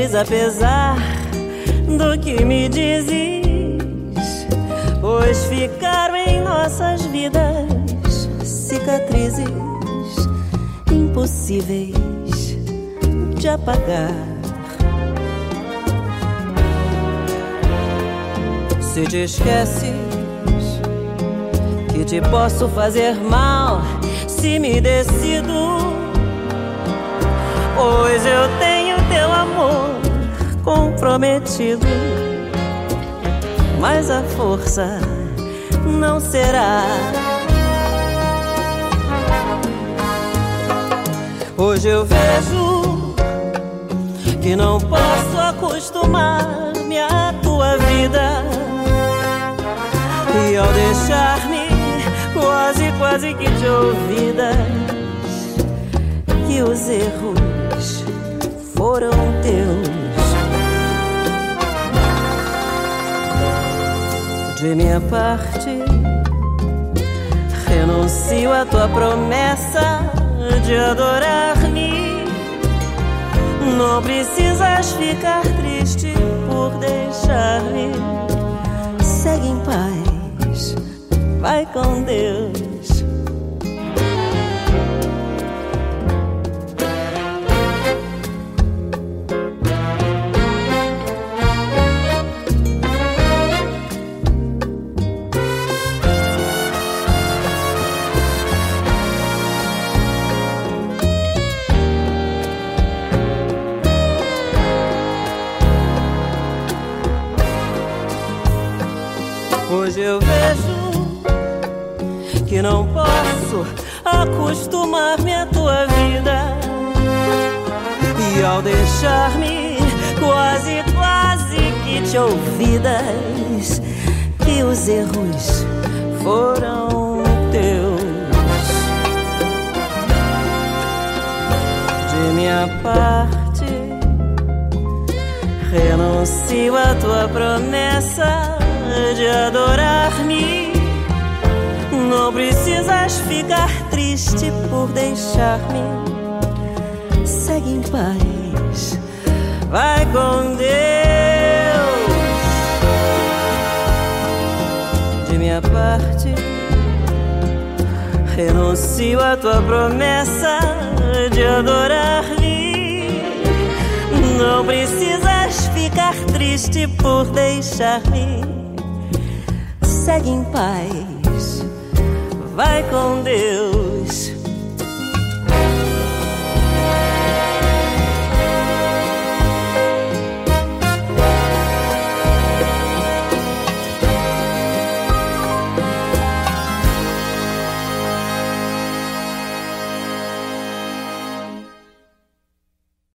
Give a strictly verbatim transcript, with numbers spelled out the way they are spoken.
feliz apesar do que me dizes, pois ficaram em nossas vidas cicatrizes impossíveis de apagar. Se te esqueces que te posso fazer mal, se me decido, pois eu tenho teu amor comprometido, mas a força não será. Hoje eu vejo que não posso acostumar-me à tua vida, e ao deixar-me quase, quase que de ouvidas, que os erros foram teus. De minha parte, renuncio à tua promessa de adorar-me. Não precisas ficar triste por deixar-me. Segue em paz, vai com Deus. Hoje eu vejo que não posso acostumar-me à tua vida, e ao deixar-me quase, quase que te ouvidas, que os erros foram teus. De minha parte, renuncio à tua promessa de adorar-me. Não precisas ficar triste por deixar-me. Segue em paz, vai com Deus. De minha parte, renuncio à tua promessa de adorar-me. Não precisas ficar triste por deixar-me. Segue em paz, vai com Deus.